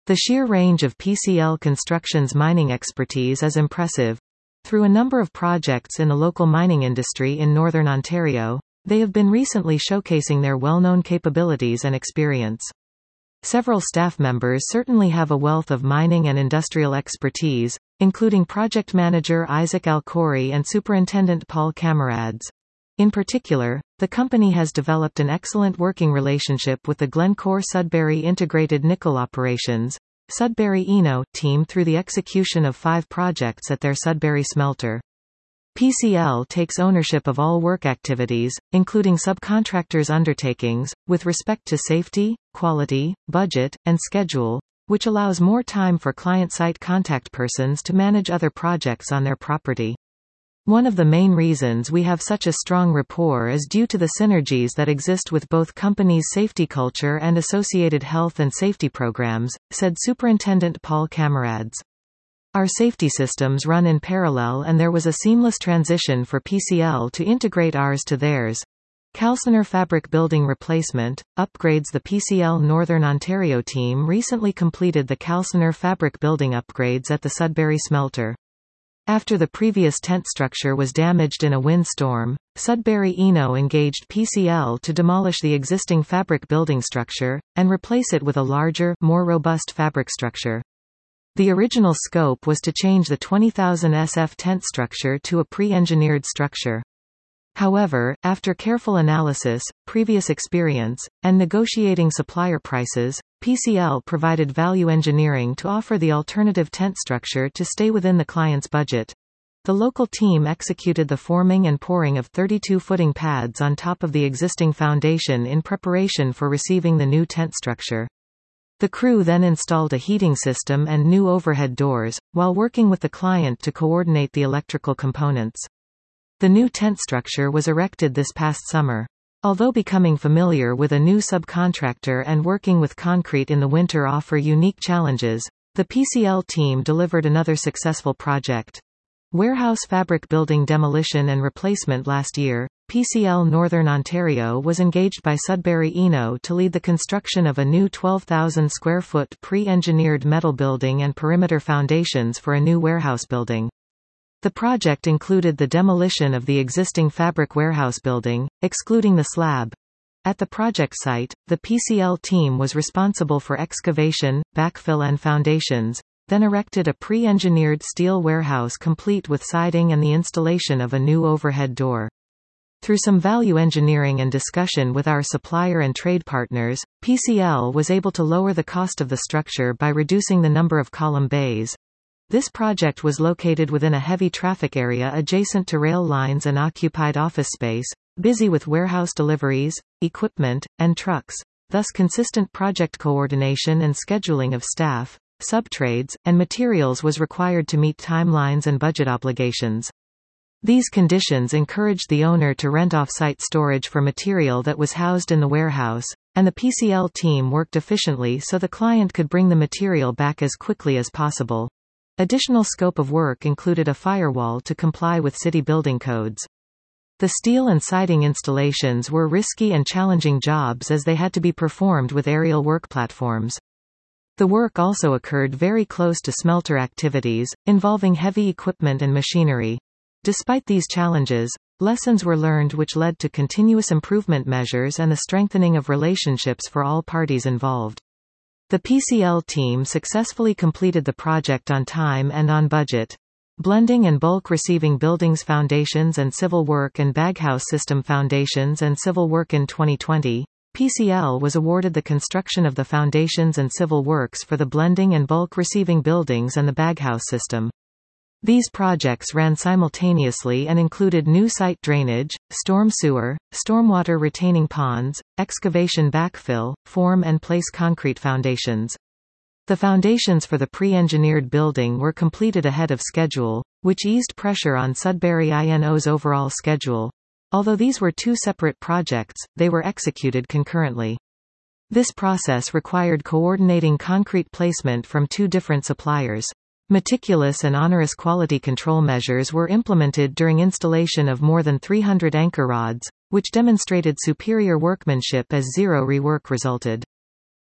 The sheer range of PCL Construction's mining expertise is impressive. Through a number of projects in the local mining industry in Northern Ontario, they have been recently showcasing their well-known capabilities and experience. Several staff members certainly have a wealth of mining and industrial expertise, including Project Manager Isaac Alcori and Superintendent Paul Camarades. In particular, the company has developed an excellent working relationship with the Glencore Sudbury Integrated Nickel Operations Sudbury Eno team through the execution of 5 projects at their Sudbury smelter. PCL takes ownership of all work activities, including subcontractors' undertakings, with respect to safety, quality, budget, and schedule, which allows more time for client-site contact persons to manage other projects on their property. One of the main reasons we have such a strong rapport is due to the synergies that exist with both companies' safety culture and associated health and safety programs, said Superintendent Paul Camarades. Our safety systems run in parallel and there was a seamless transition for PCL to integrate ours to theirs. Calciner Fabric Building Replacement, upgrades. The PCL Northern Ontario team recently completed the Calciner Fabric Building upgrades at the Sudbury smelter. After the previous tent structure was damaged in a windstorm, Sudbury Eno engaged PCL to demolish the existing fabric building structure, and replace it with a larger, more robust fabric structure. The original scope was to change the 20,000 SF tent structure to a pre-engineered structure. However, after careful analysis, previous experience, and negotiating supplier prices, PCL provided value engineering to offer the alternative tent structure to stay within the client's budget. The local team executed the forming and pouring of 32 footing pads on top of the existing foundation in preparation for receiving the new tent structure. The crew then installed a heating system and new overhead doors, while working with the client to coordinate the electrical components. The new tent structure was erected this past summer. Although becoming familiar with a new subcontractor and working with concrete in the winter offer unique challenges, the PCL team delivered another successful project. Warehouse fabric building demolition and replacement. Last year, PCL Northern Ontario was engaged by Sudbury Eno to lead the construction of a new 12,000 square foot pre-engineered metal building and perimeter foundations for a new warehouse building. The project included the demolition of the existing fabric warehouse building, excluding the slab. At the project site, the PCL team was responsible for excavation, backfill and foundations, then erected a pre-engineered steel warehouse complete with siding and the installation of a new overhead door. Through some value engineering and discussion with our supplier and trade partners, PCL was able to lower the cost of the structure by reducing the number of column bays. This project was located within a heavy traffic area adjacent to rail lines and occupied office space, busy with warehouse deliveries, equipment, and trucks, thus consistent project coordination and scheduling of staff, subtrades, and materials was required to meet timelines and budget obligations. These conditions encouraged the owner to rent off-site storage for material that was housed in the warehouse, and the PCL team worked efficiently so the client could bring the material back as quickly as possible. Additional scope of work included a firewall to comply with city building codes. The steel and siding installations were risky and challenging jobs as they had to be performed with aerial work platforms. The work also occurred very close to smelter activities, involving heavy equipment and machinery. Despite these challenges, lessons were learned which led to continuous improvement measures and the strengthening of relationships for all parties involved. The PCL team successfully completed the project on time and on budget. Blending and bulk receiving buildings foundations and civil work and baghouse system foundations and civil work. In 2020, PCL was awarded the construction of the foundations and civil works for the blending and bulk receiving buildings and the baghouse system. These projects ran simultaneously and included new site drainage, storm sewer, stormwater retaining ponds, excavation backfill, form and place concrete foundations. The foundations for the pre-engineered building were completed ahead of schedule, which eased pressure on Sudbury Eno's overall schedule. Although these were two separate projects, they were executed concurrently. This process required coordinating concrete placement from two different suppliers. Meticulous and onerous quality control measures were implemented during installation of more than 300 anchor rods, which demonstrated superior workmanship as zero rework resulted.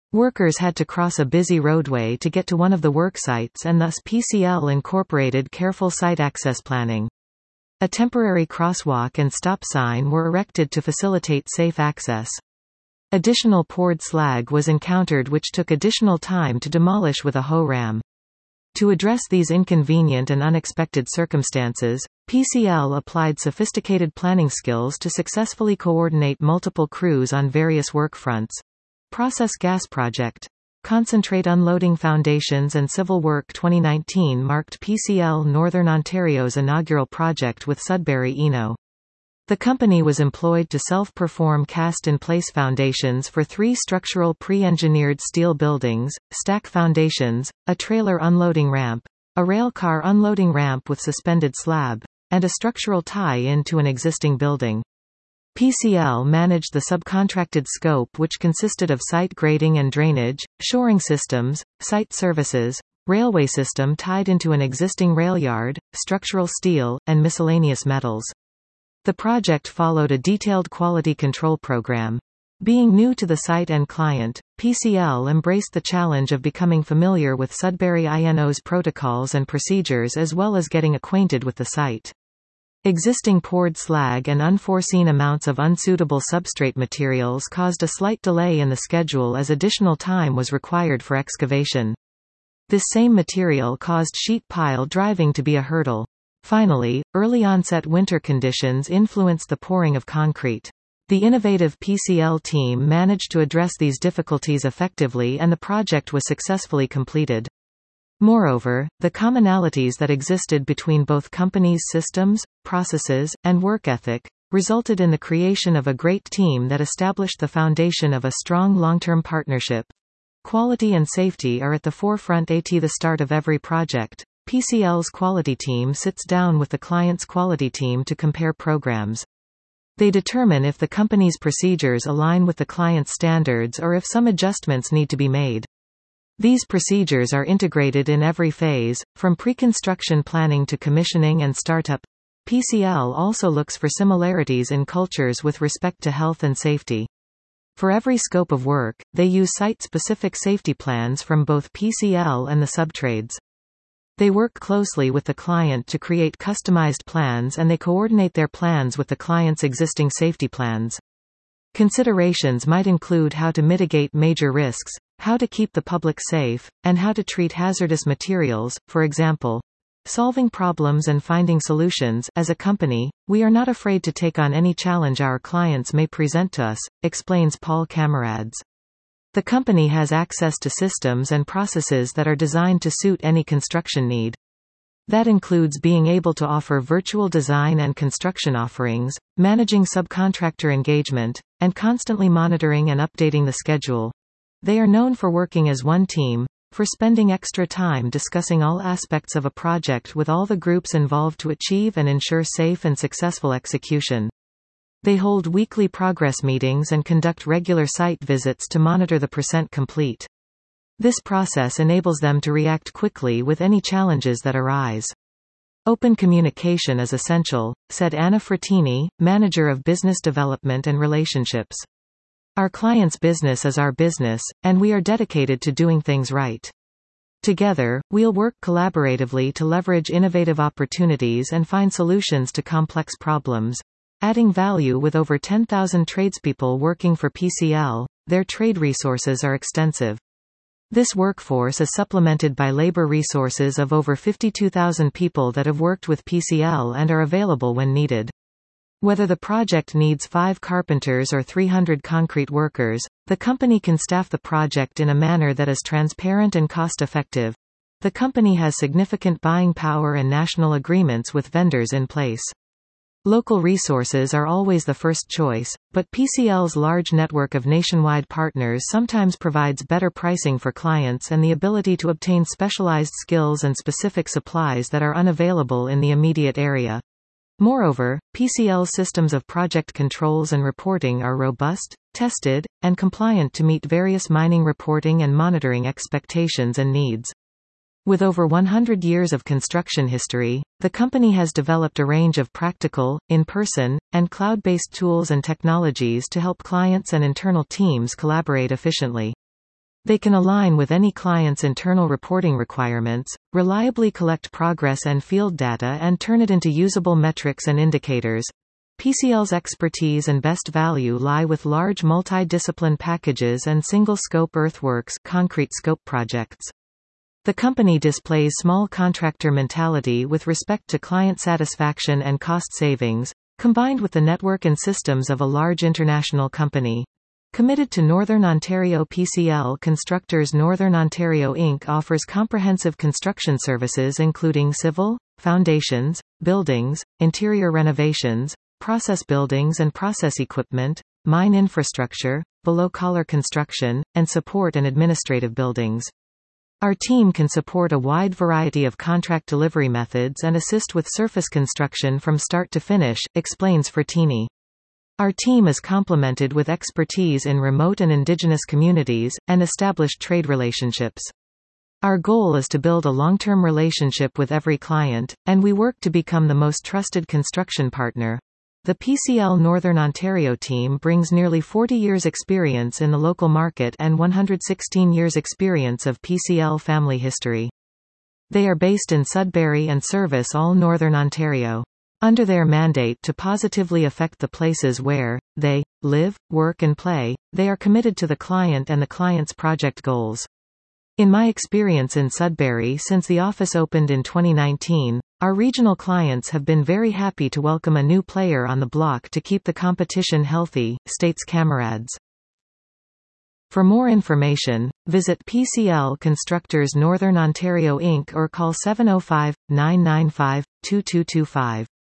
Workers had to cross a busy roadway to get to one of the work sites, and thus PCL incorporated careful site access planning. A temporary crosswalk and stop sign were erected to facilitate safe access. Additional poured slag was encountered which took additional time to demolish with a hoe ram. To address these inconvenient and unexpected circumstances, PCL applied sophisticated planning skills to successfully coordinate multiple crews on various work fronts. Process gas project. Concentrate unloading foundations and civil work. 2019 marked PCL Northern Ontario's inaugural project with Sudbury Eno. The company was employed to self-perform cast-in-place foundations for 3 structural pre-engineered steel buildings, stack foundations, a trailer unloading ramp, a rail car unloading ramp with suspended slab, and a structural tie-in to an existing building. PCL managed the subcontracted scope, which consisted of site grading and drainage, shoring systems, site services, railway system tied into an existing rail yard, structural steel, and miscellaneous metals. The project followed a detailed quality control program. Being new to the site and client, PCL embraced the challenge of becoming familiar with Sudbury Eno's protocols and procedures as well as getting acquainted with the site. Existing poured slag and unforeseen amounts of unsuitable substrate materials caused a slight delay in the schedule as additional time was required for excavation. This same material caused sheet pile driving to be a hurdle. Finally, early onset winter conditions influenced the pouring of concrete. The innovative PCL team managed to address these difficulties effectively and the project was successfully completed. Moreover, the commonalities that existed between both companies' systems, processes, and work ethic resulted in the creation of a great team that established the foundation of a strong long-term partnership. Quality and safety are at the forefront at the start of every project. PCL's quality team sits down with the client's quality team to compare programs. They determine if the company's procedures align with the client's standards or if some adjustments need to be made. These procedures are integrated in every phase, from pre-construction planning to commissioning and startup. PCL also looks for similarities in cultures with respect to health and safety. For every scope of work, they use site-specific safety plans from both PCL and the subtrades. They work closely with the client to create customized plans and they coordinate their plans with the client's existing safety plans. Considerations might include how to mitigate major risks, how to keep the public safe, and how to treat hazardous materials, for example. Solving problems and finding solutions. As a company, we are not afraid to take on any challenge our clients may present to us, explains Paul Camarades. The company has access to systems and processes that are designed to suit any construction need. That includes being able to offer virtual design and construction offerings, managing subcontractor engagement, and constantly monitoring and updating the schedule. They are known for working as one team, for spending extra time discussing all aspects of a project with all the groups involved to achieve and ensure safe and successful execution. They hold weekly progress meetings and conduct regular site visits to monitor the percent complete. This process enables them to react quickly with any challenges that arise. Open communication is essential, said Anna Frattini, Manager of Business Development and Relationships. Our client's business is our business, and we are dedicated to doing things right. Together, we'll work collaboratively to leverage innovative opportunities and find solutions to complex problems. Adding value. With over 10,000 tradespeople working for PCL, their trade resources are extensive. This workforce is supplemented by labor resources of over 52,000 people that have worked with PCL and are available when needed. Whether the project needs 5 carpenters or 300 concrete workers, the company can staff the project in a manner that is transparent and cost-effective. The company has significant buying power and national agreements with vendors in place. Local resources are always the first choice, but PCL's large network of nationwide partners sometimes provides better pricing for clients and the ability to obtain specialized skills and specific supplies that are unavailable in the immediate area. Moreover, PCL's systems of project controls and reporting are robust, tested, and compliant to meet various mining reporting and monitoring expectations and needs. With over 100 years of construction history, the company has developed a range of practical, in-person, and cloud-based tools and technologies to help clients and internal teams collaborate efficiently. They can align with any client's internal reporting requirements, reliably collect progress and field data and turn it into usable metrics and indicators. PCL's expertise and best value lie with large multi-discipline packages and single-scope earthworks concrete scope projects. The company displays small contractor mentality with respect to client satisfaction and cost savings, combined with the network and systems of a large international company. Committed to Northern Ontario. PCL Constructors Northern Ontario Inc. offers comprehensive construction services including civil, foundations, buildings, interior renovations, process buildings and process equipment, mine infrastructure, below-collar construction, and support and administrative buildings. Our team can support a wide variety of contract delivery methods and assist with surface construction from start to finish, explains Frattini. Our team is complemented with expertise in remote and indigenous communities, and established trade relationships. Our goal is to build a long-term relationship with every client, and we work to become the most trusted construction partner. The PCL Northern Ontario team brings nearly 40 years' experience in the local market and 116 years' experience of PCL family history. They are based in Sudbury and service all Northern Ontario. Under their mandate to positively affect the places where they live, work and play, they are committed to the client and the client's project goals. In my experience in Sudbury since the office opened in 2019, our regional clients have been very happy to welcome a new player on the block to keep the competition healthy, states Camarades. For more information, visit PCL Constructors Northern Ontario Inc. or call 705-995-2225.